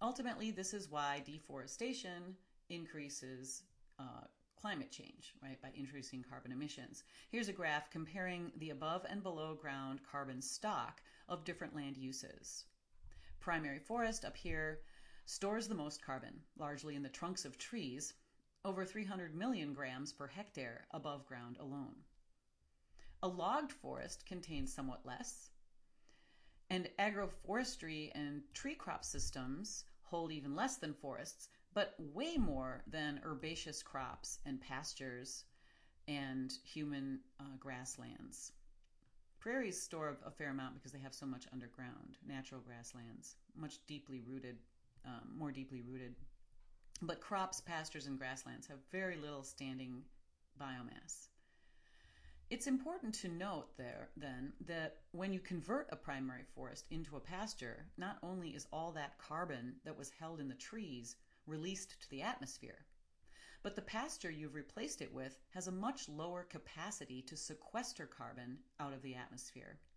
Ultimately, this is why deforestation increases climate change, right, by increasing carbon emissions. Here's a graph comparing the above and below ground carbon stock of different land uses. Primary forest up here stores the most carbon, largely in the trunks of trees, over 300 million grams per hectare above ground alone. A logged forest contains somewhat less, and agroforestry and tree crop systems hold even less than forests, but way more than herbaceous crops and pastures and human grasslands. Prairies store a fair amount because they have so much underground, natural grasslands, much deeply rooted, more deeply rooted. But crops, pastures, and grasslands have very little standing biomass. It's important to note there, then, that when you convert a primary forest into a pasture, not only is all that carbon that was held in the trees released to the atmosphere, but the pasture you've replaced it with has a much lower capacity to sequester carbon out of the atmosphere.